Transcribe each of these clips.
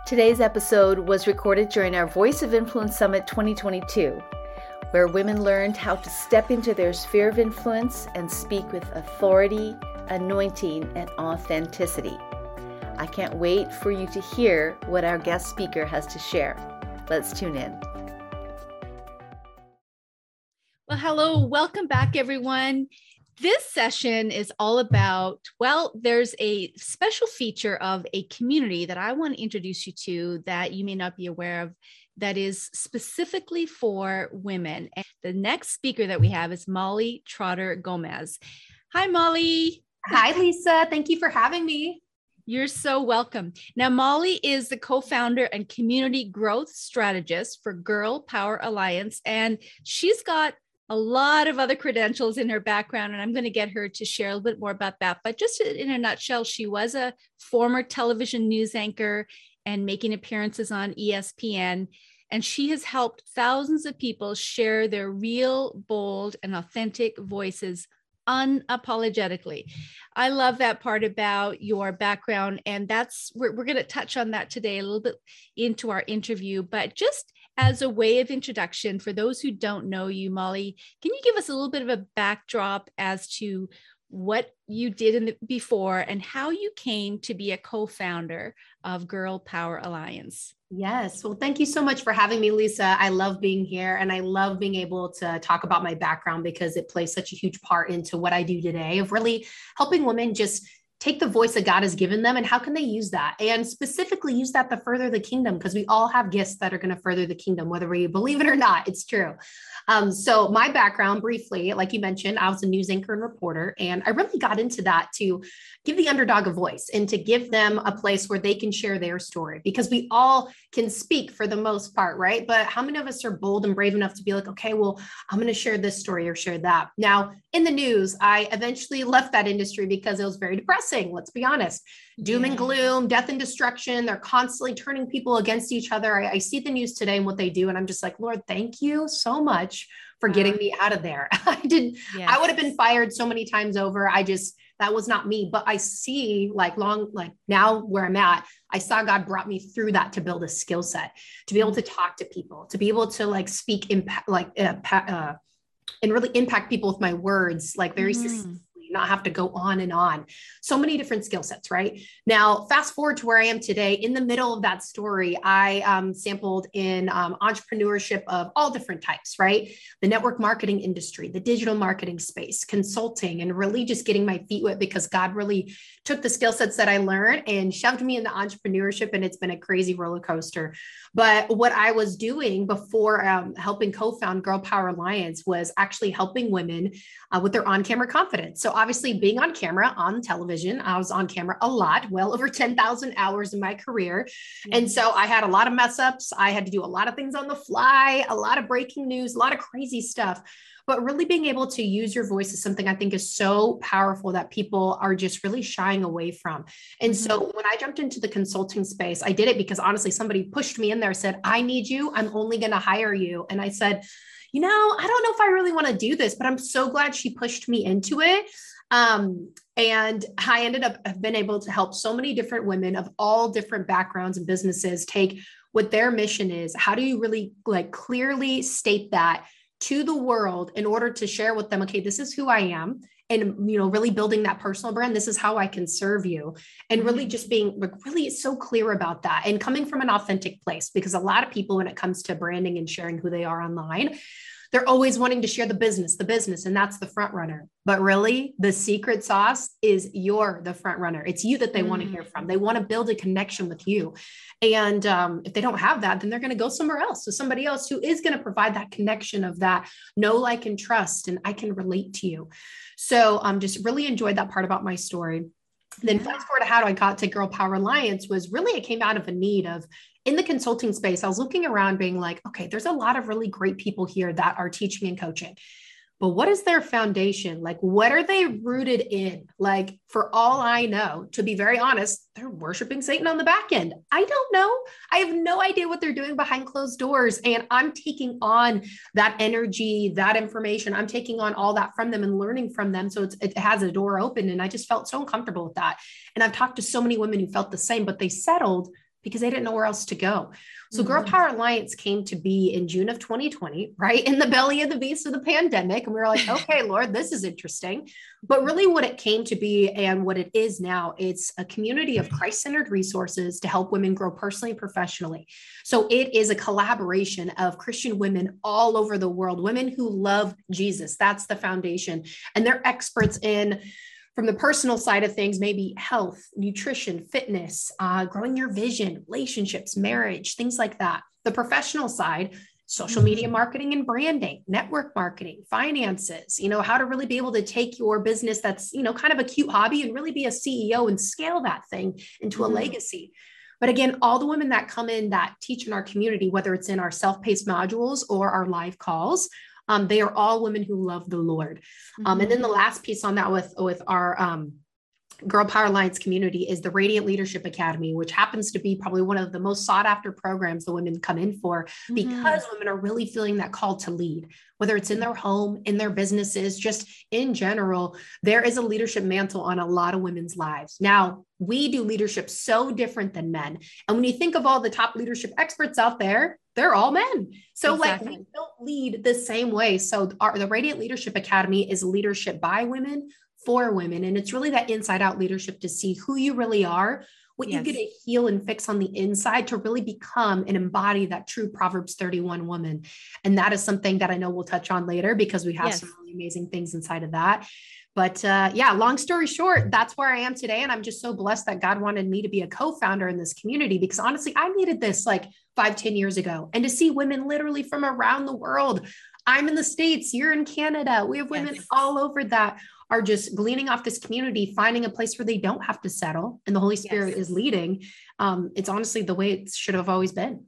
Today's episode was recorded during our Voice of Influence Summit 2022, where women learned how to step into their sphere of influence and speak with authority, anointing, and authenticity. I can't wait for you to hear what our guest speaker has to share. Let's tune in. Well, hello, welcome back, everyone. This session is all about, there's a special feature of a community that I want to introduce you to that you may not be aware of that is specifically for women. And the next speaker that we have is Molly Trotter Gomez. Hi, Molly. Hi, Lisa. Thank you for having me. You're so welcome. Now, Molly is the co-founder and community growth strategist for Girl Power Alliance, and she's got a lot of other credentials in her background, and I'm going to get her to share a little bit more about that. But just in a nutshell, she was a former television news anchor and making appearances on ESPN, and she has helped thousands of people share their real, bold, and authentic voices unapologetically. I love that part about your background, and we're going to touch on that today a little bit into our interview. But just as a way of introduction, for those who don't know you, Molly, can you give us a little bit of a backdrop as to what you did before and how you came to be a co-founder of Girl Power Alliance? Yes. Well, thank you so much for having me, Lisa. I love being here, and I love being able to talk about my background because it plays such a huge part into what I do today of really helping women just take the voice that God has given them and how can they use that, and specifically use that to further the kingdom, because we all have gifts that are going to further the kingdom, whether we believe it or not. It's true. So my background, briefly, like you mentioned, I was a news anchor and reporter, and I really got into that to give the underdog a voice and to give them a place where they can share their story, because we all can speak for the most part, right? But how many of us are bold and brave enough to be like, okay, well, I'm going to share this story or share that. Now, in the news, I eventually left that industry because it was very depressing. Let's be honest. Doom and gloom, death and destruction. They're constantly turning people against each other. I see the news today and what they do, and I'm just like, Lord, thank you so much for getting me out of there. I would have been fired so many times over. That was not me, but I see now where I'm at, I saw God brought me through that to build a skill set, to be able to talk to people, to be able to speak and really impact people with my words, very succinctly, not have to go on and on. So many different skill sets, right? Now, fast forward to where I am today. In the middle of that story, I sampled in entrepreneurship of all different types, right? The network marketing industry, the digital marketing space, consulting, and really just getting my feet wet because God really took the skill sets that I learned and shoved me into entrepreneurship. And it's been a crazy roller coaster. But what I was doing before helping co-found Girl Power Alliance was actually helping women with their on-camera confidence. So obviously being on camera, on television, I was on camera a lot, well over 10,000 hours in my career. And so I had a lot of mess ups. I had to do a lot of things on the fly, a lot of breaking news, a lot of crazy stuff. But really being able to use your voice is something I think is so powerful that people are just really shying away from. And so when I jumped into the consulting space, I did it because honestly, somebody pushed me in there, said, I need you. I'm only going to hire you. And I said, I don't know if I really want to do this, but I'm so glad she pushed me into it. And I ended up have been able to help so many different women of all different backgrounds and businesses take what their mission is. How do you really clearly state that to the world in order to share with them, okay, this is who I am. And, really building that personal brand. This is how I can serve you. And really just being really so clear about that and coming from an authentic place, because a lot of people, when it comes to branding and sharing who they are online, they're always wanting to share the business, and that's the front runner. But really the secret sauce is you're the front runner. It's you that they want to hear from. They want to build a connection with you. And if they don't have that, then they're going to go somewhere else to somebody else who is going to provide that connection of that know, like, and trust. And I can relate to you. So just really enjoyed that part about my story. Then fast forward to how I got to Girl Power Alliance was really, it came out of a need of, in the consulting space, I was looking around being like, okay, there's a lot of really great people here that are teaching and coaching. But what is their foundation? What are they rooted in? For all I know, to be very honest, they're worshiping Satan on the back end. I don't know. I have no idea what they're doing behind closed doors. And I'm taking on that energy, that information. I'm taking on all that from them and learning from them. So it has a door open. And I just felt so uncomfortable with that. And I've talked to so many women who felt the same, but they settled because they didn't know where else to go. So Girl Power Alliance came to be in June of 2020, right in the belly of the beast of the pandemic. And we were like, okay, Lord, this is interesting. But really what it came to be and what it is now, it's a community of Christ-centered resources to help women grow personally and professionally. So it is a collaboration of Christian women all over the world, women who love Jesus. That's the foundation. And they're experts in, from the personal side of things, maybe health, nutrition, fitness, growing your vision, relationships, marriage, things like that. The professional side, social media marketing and branding, network marketing, finances, how to really be able to take your business that's, kind of a cute hobby and really be a CEO and scale that thing into a legacy. But again, all the women that come in that teach in our community, whether it's in our self-paced modules or our live calls, they are all women who love the Lord. And then the last piece on that with our Girl Power Alliance community is the Radiant Leadership Academy, which happens to be probably one of the most sought after programs the women come in for, because women are really feeling that call to lead, whether it's in their home, in their businesses, just in general. There is a leadership mantle on a lot of women's lives. Now, we do leadership so different than men. And when you think of all the top leadership experts out there, they're all men. So we don't lead the same way. So the Radiant Leadership Academy is leadership by women for women. And it's really that inside out leadership to see who you really are, what you get to heal and fix on the inside to really become and embody that true Proverbs 31 woman. And that is something that I know we'll touch on later, because we have some really amazing things inside of that. But long story short, that's where I am today. And I'm just so blessed that God wanted me to be a co-founder in this community, because honestly, I needed this like 5-10 years ago. And to see women literally from around the world. I'm in the States, you're in Canada. We have women all over that are just gleaning off this community, finding a place where they don't have to settle. And the Holy Spirit is leading. It's honestly the way it should have always been.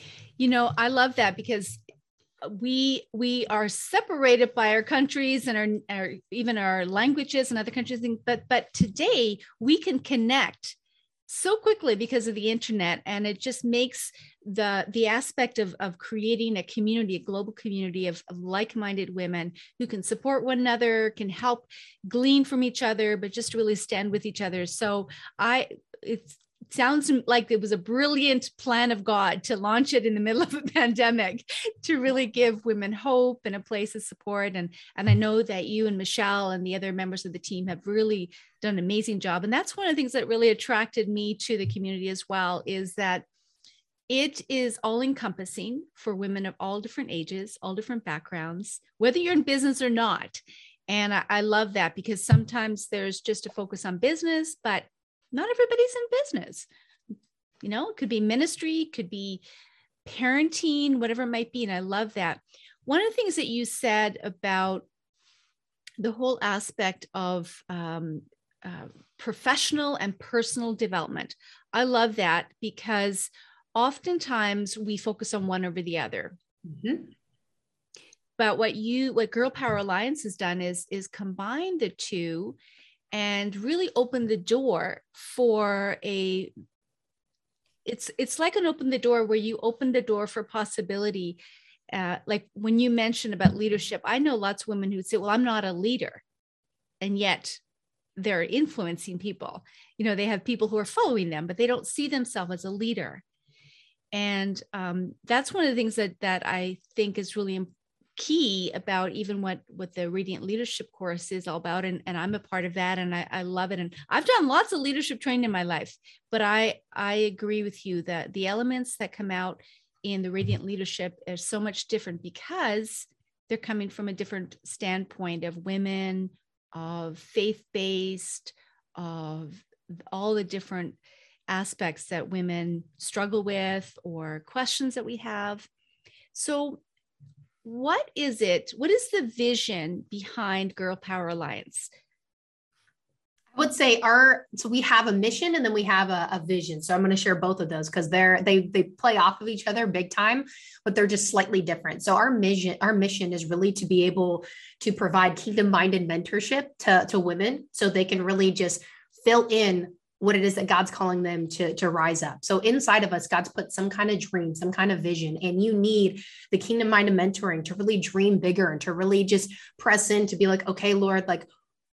I love that, because we are separated by our countries and our even our languages and other countries. But today we can connect so quickly because of the internet, and it just makes the aspect of creating a community, a global community of like-minded women who can support one another, can help glean from each other, but just really stand with each other. So it sounds like it was a brilliant plan of God to launch it in the middle of a pandemic to really give women hope and a place of support. And I know that you and Michelle and the other members of the team have really done an amazing job. And that's one of the things that really attracted me to the community as well, is that it is all encompassing for women of all different ages, all different backgrounds, whether you're in business or not. And I love that, because sometimes there's just a focus on business, but not everybody's in business. It could be ministry, could be parenting, whatever it might be. And I love that. One of the things that you said about the whole aspect of professional and personal development, I love that, because oftentimes we focus on one over the other. But what Girl Power Alliance has done is combine the two and really open the door for it's like an open the door, where you open the door for possibility. Like when you mentioned about leadership, I know lots of women who say, well, I'm not a leader. And yet they're influencing people. They have people who are following them, but they don't see themselves as a leader. And that's one of the things that I think is really key about even what the Radiant Leadership course is all about. And I'm a part of that, and I love it. And I've done lots of leadership training in my life, but I agree with you that the elements that come out in the Radiant Leadership are so much different, because they're coming from a different standpoint of women, of faith-based, of all the different aspects that women struggle with or questions that we have. So what is the vision behind Girl Power Alliance? I would say so we have a mission and then we have a vision. So I'm going to share both of those, because they play off of each other big time, but they're just slightly different. So our mission is really to be able to provide kingdom-minded mentorship to women, so they can really just fill in what it is that God's calling them to rise up. So inside of us, God's put some kind of dream, some kind of vision, and you need the kingdom-minded mentoring to really dream bigger and to really just press in to be like, okay, Lord, like,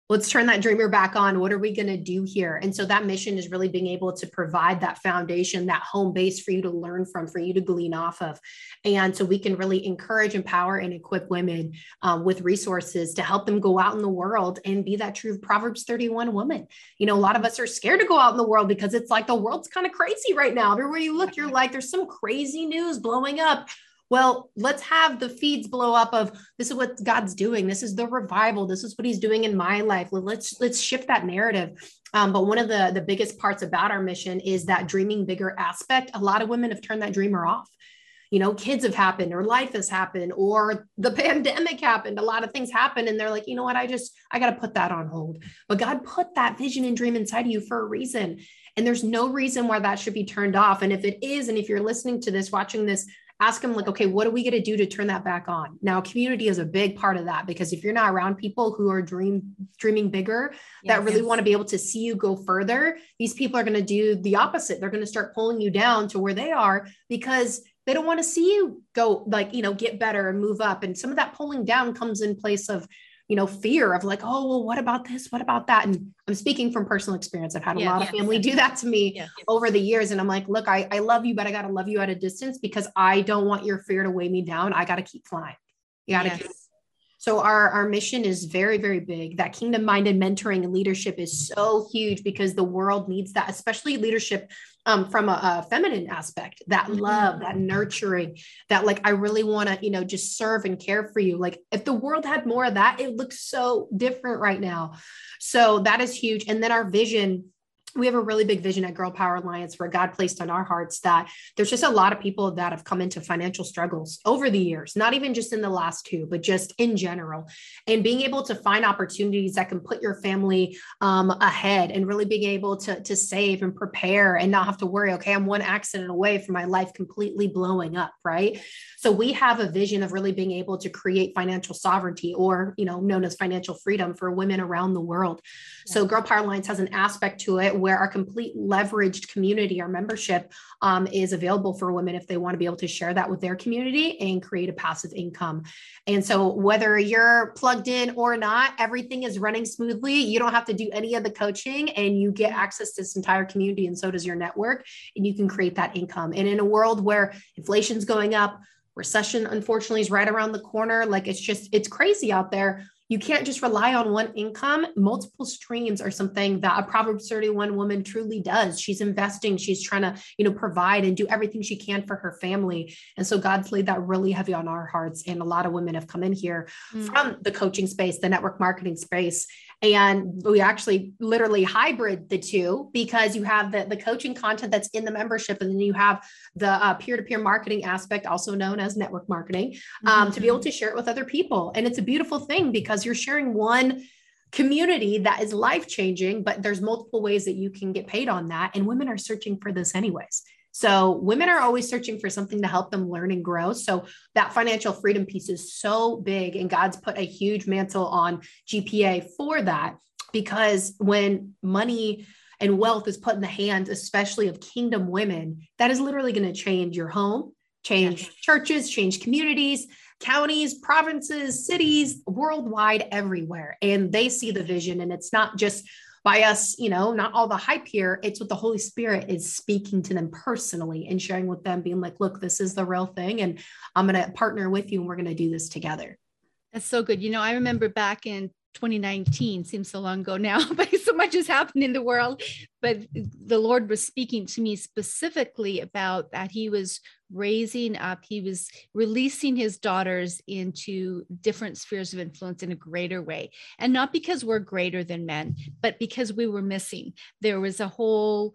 Let's turn that dreamer back on. What are we going to do here? And so that mission is really being able to provide that foundation, that home base for you to learn from, for you to glean off of. And so we can really encourage, empower, and equip women with resources to help them go out in the world and be that true Proverbs 31 woman. You know, a lot of us are scared to go out in the world because it's like the world's kind of crazy right now. Everywhere you look, you're like, there's some crazy news blowing up. Well, let's have the feeds blow up of this is what God's doing. This is the revival. This is what he's doing in my life. Let's shift that narrative. But one of the biggest parts about our mission is that dreaming bigger aspect. A lot of women have turned that dreamer off. You know, kids have happened, or life has happened, or the pandemic happened. A lot of things happen. And they're like, you know what? I got to put that on hold. But God put that vision and dream inside of you for a reason. And there's no reason why that should be turned off. And if it is, and if you're listening to this, watching this, ask them like, okay, what are we going to do to turn that back on? Now, community is a big part of that, because if you're not around people who are dreaming bigger, that really want to be able to see you go further, these people are going to do the opposite. They're going to start pulling you down to where they are, because they don't want to see you go, like, you know, get better and move up. And some of that pulling down comes in place of, you know, fear of like, oh, well, what about this? What about that? And I'm speaking from personal experience. I've had a lot of family do that to me over the years. And I'm like, look, I love you, but I got to love you at a distance, because I don't want your fear to weigh me down. I got to keep flying. You got to keep. So our mission is very, very big. That kingdom-minded mentoring and leadership is so huge, because the world needs that, especially leadership from a feminine aspect, that love, that nurturing, that like, I really want to, you know, just serve and care for you. Like if the world had more of that, it looks so different right now. So that is huge. And then our vision, we have a really big vision at Girl Power Alliance, where God placed on our hearts that there's just a lot of people that have come into financial struggles over the years, not even just in the last two, but just in general. And being able to find opportunities that can put your family ahead, and really being able to save and prepare and not have to worry, okay, I'm one accident away from my life completely blowing up, right? So we have a vision of really being able to create financial sovereignty, or, you know, known as financial freedom, for women around the world. So Girl Power Alliance has an aspect to it where our complete leveraged community, our membership, is available for women if they want to be able to share that with their community and create a passive income. And so whether you're plugged in or not, everything is running smoothly. You don't have to do any of the coaching, and you get access to this entire community, and so does your network, and you can create that income. And in a world where inflation's going up, recession, unfortunately, is right around the corner, like it's crazy out there. You can't just rely on one income. Multiple streams are something that a Proverbs 31 woman truly does. She's investing. She's trying to, you know, provide and do everything she can for her family. And so God's laid that really heavy on our hearts. And a lot of women have come in here from the coaching space, the network marketing space. And we actually literally hybrid the two, because you have the coaching content that's in the membership, and then you have the peer-to-peer marketing aspect, also known as network marketing, to be able to share it with other people. And it's a beautiful thing, because you're sharing one community that is life-changing, but there's multiple ways that you can get paid on that. And women are searching for this anyways. So women are always searching for something to help them learn and grow. So that financial freedom piece is so big, and God's put a huge mantle on GPA for that, because when money and wealth is put in the hands, especially of kingdom women, that is literally going to change your home, change churches, change communities, counties, provinces, cities, worldwide, everywhere. And they see the vision, and it's not just by us, you know, not all the hype here. It's what the Holy Spirit is speaking to them personally and sharing with them, being like, look, this is the real thing, and I'm going to partner with you, and we're going to do this together. That's so good. You know, I remember back in 2019, seems so long ago now, but so much has happened in the world. But the Lord was speaking to me specifically about that. He was raising up, he was releasing his daughters into different spheres of influence in a greater way. And not because we're greater than men, but because we were missing. There was a whole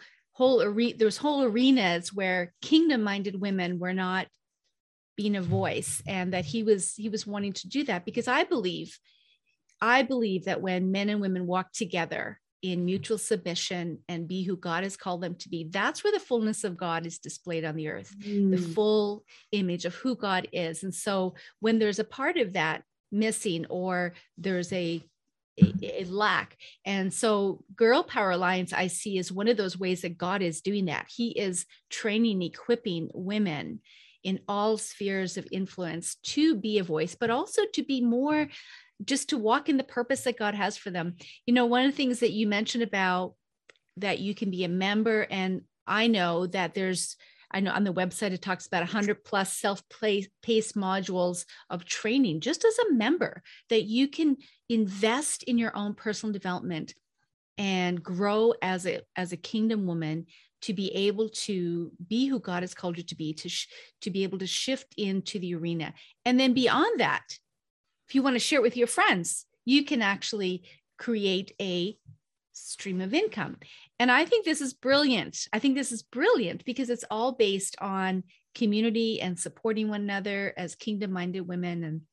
arenas where kingdom-minded women were not being a voice, and that he was wanting to do that, because I believe that when men and women walk together in mutual submission and be who God has called them to be, that's where the fullness of God is displayed on the earth, the full image of who God is. And so when there's a part of that missing, or there's a lack. And so Girl Power Alliance, I see, is one of those ways that God is doing that. He is training, equipping women in all spheres of influence to be a voice, but also to be more just to walk in the purpose that God has for them. You know, one of the things that you mentioned about that you can be a member, and I know on the website, it talks about 100 plus self-paced modules of training, just as a member, that you can invest in your own personal development and grow as a kingdom woman, to be able to be who God has called you to be, to be able to shift into the arena. And then beyond that, if you want to share it with your friends, you can actually create a stream of income. And I think this is brilliant. Because it's all based on community and supporting one another as kingdom-minded women. And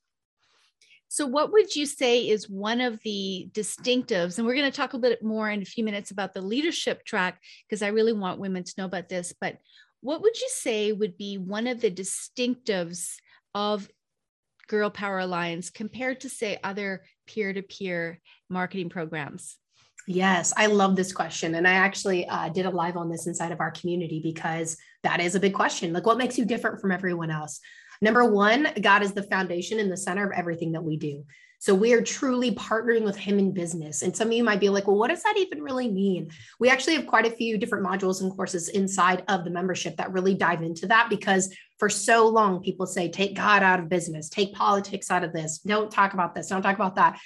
so what would you say is one of the distinctives? And we're going to talk a bit more in a few minutes about the leadership track, because I really want women to know about this. But what would you say would be one of the distinctives of Girl Power Alliance compared to, say, other peer-to-peer marketing programs? Yes, I love this question. And I actually did a live on this inside of our community, because that is a big question. Like, what makes you different from everyone else? Number one, God is the foundation and the center of everything that we do. So we are truly partnering with him in business. And some of you might be like, well, what does that even really mean? We actually have quite a few different modules and courses inside of the membership that really dive into that, because for so long, people say, take God out of business, take politics out of this. Don't talk about this. Don't talk about that.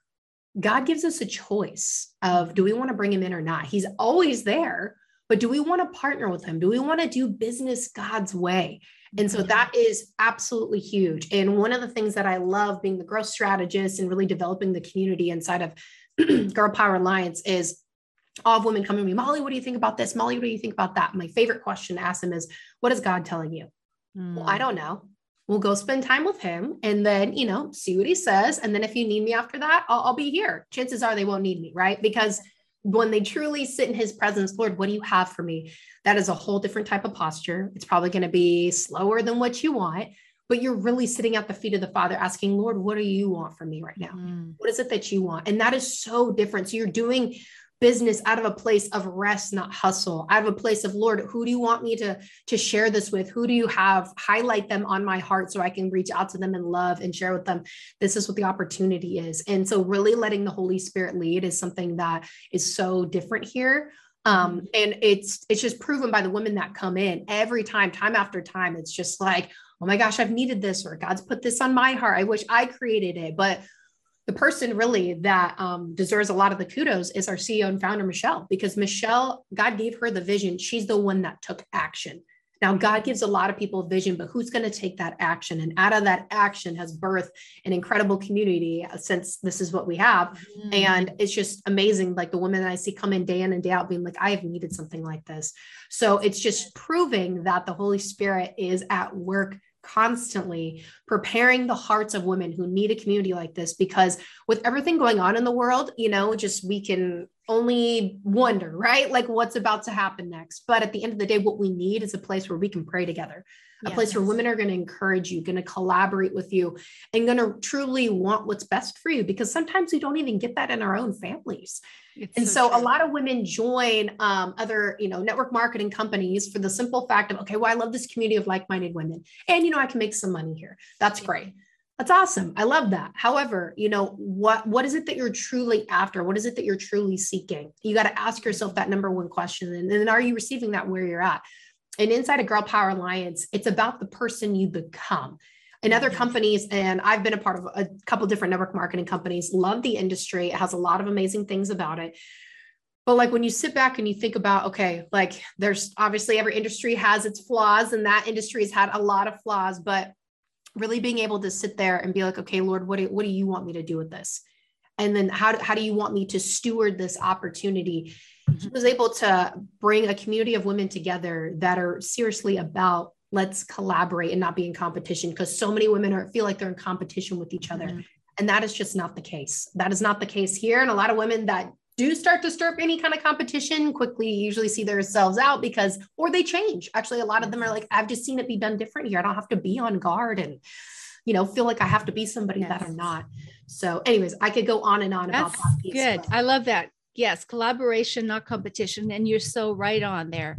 God gives us a choice of, do we want to bring him in or not? He's always there, but do we want to partner with him? Do we want to do business God's way? And so that is absolutely huge. And one of the things that I love being the growth strategist and really developing the community inside of Girl Power Alliance is all of women coming to me, Molly, what do you think about this? Molly, what do you think about that? My favorite question to ask them is, what is God telling you? Well, I don't know. We'll go spend time with him and then, see what he says. And then if you need me after that, I'll be here. Chances are they won't need me, right? Because when they truly sit in his presence, Lord, what do you have for me? That is a whole different type of posture. It's probably going to be slower than what you want, but you're really sitting at the feet of the Father asking, Lord, what do you want from me right now? What is it that you want? And that is so different. So you're doing business out of a place of rest, not hustle, out of a place of, Lord, who do you want me to share this with? Who do you have? Highlight them on my heart so I can reach out to them in love and share with them. This is what the opportunity is. And so really letting the Holy Spirit lead is something that is so different here. And it's just proven by the women that come in every time after time. It's just like, oh my gosh, I've needed this, or God's put this on my heart. I wish I created it. But the person really that deserves a lot of the kudos is our CEO and founder, Michelle, because Michelle, God gave her the vision. She's the one that took action. Now, God gives a lot of people vision, but who's going to take that action? And out of that action has birthed an incredible community, since this is what we have. And it's just amazing. Like the women that I see come in and day out being like, I have needed something like this. So it's just proving that the Holy Spirit is at work constantly preparing the hearts of women who need a community like this, because with everything going on in the world, just we can only wonder, right? Like what's about to happen next. But at the end of the day, what we need is a place where we can pray together, a place where women are going to encourage you, going to collaborate with you, and going to truly want what's best for you, because sometimes we don't even get that in our own families. And so a lot of women join other, network marketing companies for the simple fact of, okay, well, I love this community of like-minded women, and, I can make some money here. That's great. That's awesome. I love that. However, what is it that you're truly after? What is it that you're truly seeking? You got to ask yourself that number one question. And then are you receiving that where you're at? And inside of Girl Power Alliance, it's about the person you become. In other companies, and I've been a part of a couple different network marketing companies, love the industry. It has a lot of amazing things about it. But like when you sit back and you think about, okay, like there's obviously every industry has its flaws, and that industry has had a lot of flaws, but really being able to sit there and be like, okay, Lord, what do you want me to do with this? And then how do you want me to steward this opportunity? He was able to bring a community of women together that are seriously about, let's collaborate and not be in competition, because so many women feel like they're in competition with each other. And that is just not the case. That is not the case here. And a lot of women that do start to stir up any kind of competition quickly usually see themselves out or they change. Actually, a lot of them are like, I've just seen it be done different here. I don't have to be on guard and, feel like I have to be somebody that I'm not. So anyways, I could go on and on about that piece. Good. I love that. Yes. Collaboration, not competition. And you're so right on there.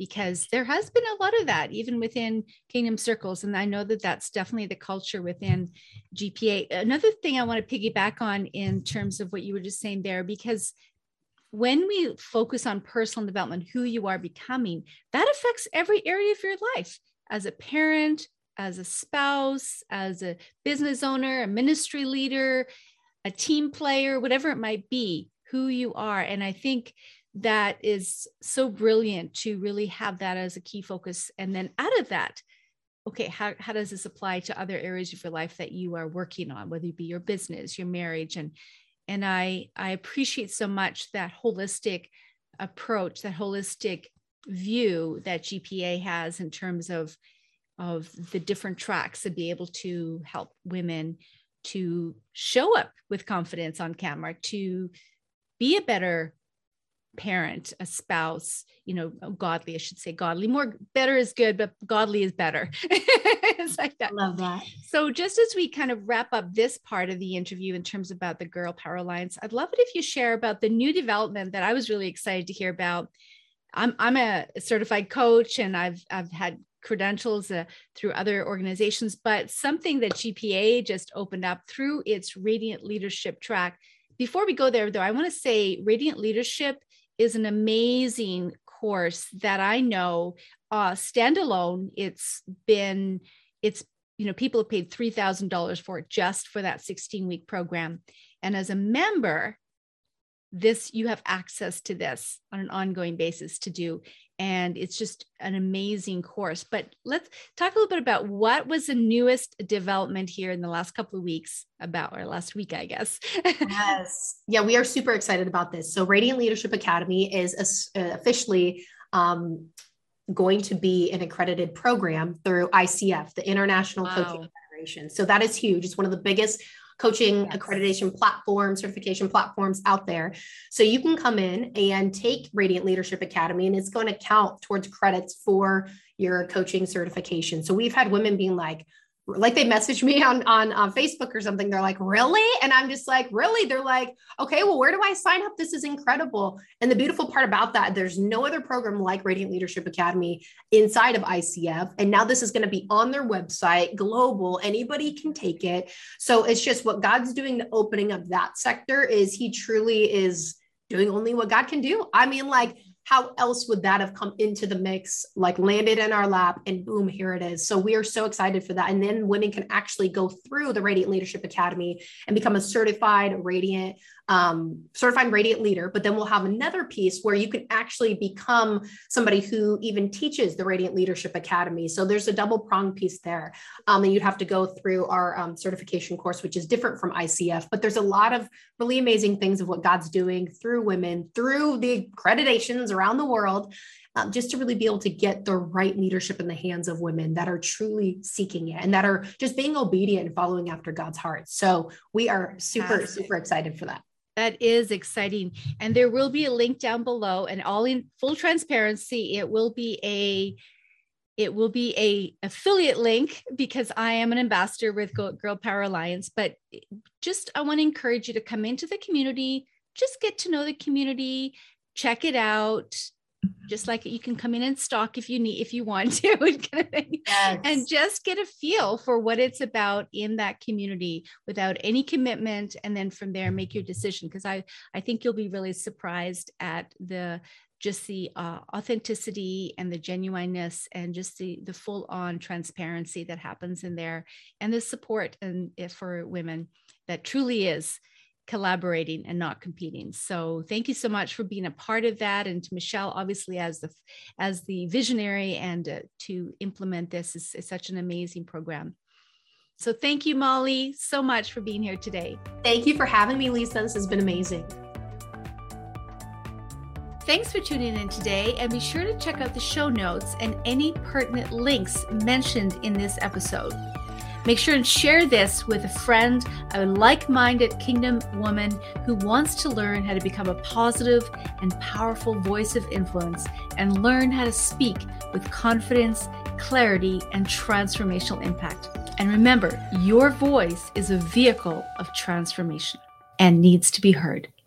because there has been a lot of that even within Kingdom circles. And I know that that's definitely the culture within GPA. Another thing I want to piggyback on in terms of what you were just saying there, because when we focus on personal development, who you are becoming, that affects every area of your life as a parent, as a spouse, as a business owner, a ministry leader, a team player, whatever it might be, who you are. And I think that is so brilliant to really have that as a key focus. And then out of that, okay, how does this apply to other areas of your life that you are working on, whether it be your business, your marriage? And I appreciate so much that holistic approach, that holistic view that GPA has in terms of the different tracks to be able to help women to show up with confidence on camera, to be a better parent, a spouse, godly, I should say godly. More better is good, but godly is better. It's like that. Love that. So just as we kind of wrap up this part of the interview in terms about the Girl Power Alliance, I'd love it if you share about the new development that I was really excited to hear about. I'm a certified coach, and I've had credentials through other organizations, but something that GPA just opened up through its Radiant Leadership track. Before we go there, though, I want to say Radiant Leadership is an amazing course that I know standalone. People have paid $3,000 for it just for that 16-week program. And as a member, you have access to this on an ongoing basis to do. And it's just an amazing course. But let's talk a little bit about what was the newest development here in the last couple of weeks or last week, I guess. Yes. Yeah, we are super excited about this. So Radiant Leadership Academy is officially going to be an accredited program through ICF, the International Coaching Federation. So that is huge. It's one of the biggest coaching accreditation platforms, certification platforms out there. So you can come in and take Radiant Leadership Academy, and it's going to count towards credits for your coaching certification. So we've had women being like they messaged me on Facebook or something. They're like, really? And I'm just like, really? They're like, okay, well, where do I sign up? This is incredible. And the beautiful part about that, there's no other program like Radiant Leadership Academy inside of ICF. And now this is going to be on their website, global, anybody can take it. So it's just what God's doing to opening up that sector is he truly is doing only what God can do. I mean, like, how else would that have come into the mix, like landed in our lap and boom, here it is. So we are so excited for that. And then women can actually go through the Radiant Leadership Academy and become a certified Radiant leader. But then we'll have another piece where you can actually become somebody who even teaches the Radiant Leadership Academy. So there's a double prong piece there. And you'd have to go through our certification course, which is different from ICF, but there's a lot of really amazing things of what God's doing through women, through the accreditations around the world, just to really be able to get the right leadership in the hands of women that are truly seeking it and that are just being obedient and following after God's heart. So we are super excited for that. That is exciting. And there will be a link down below, and all in full transparency, it will be a affiliate link because I am an ambassador with Girl Power Alliance. But I want to encourage you to come into the community, just get to know the community, check it out. Just like you can come in and stalk if you want to, kind of thing. Yes. And just get a feel for what it's about in that community without any commitment. And then from there, make your decision. Because I think you'll be really surprised at the authenticity and the genuineness and just the full on transparency that happens in there, and the support for women that truly is collaborating and not competing. So thank you so much for being a part of that. And to Michelle, obviously as the visionary and to implement this is such an amazing program. So thank you, Molly, so much for being here today. Thank you for having me, Lisa. This has been amazing. Thanks for tuning in today, and be sure to check out the show notes and any pertinent links mentioned in this episode. Make sure and share this with a friend, a like-minded kingdom woman who wants to learn how to become a positive and powerful voice of influence and learn how to speak with confidence, clarity, and transformational impact. And remember, your voice is a vehicle of transformation and needs to be heard.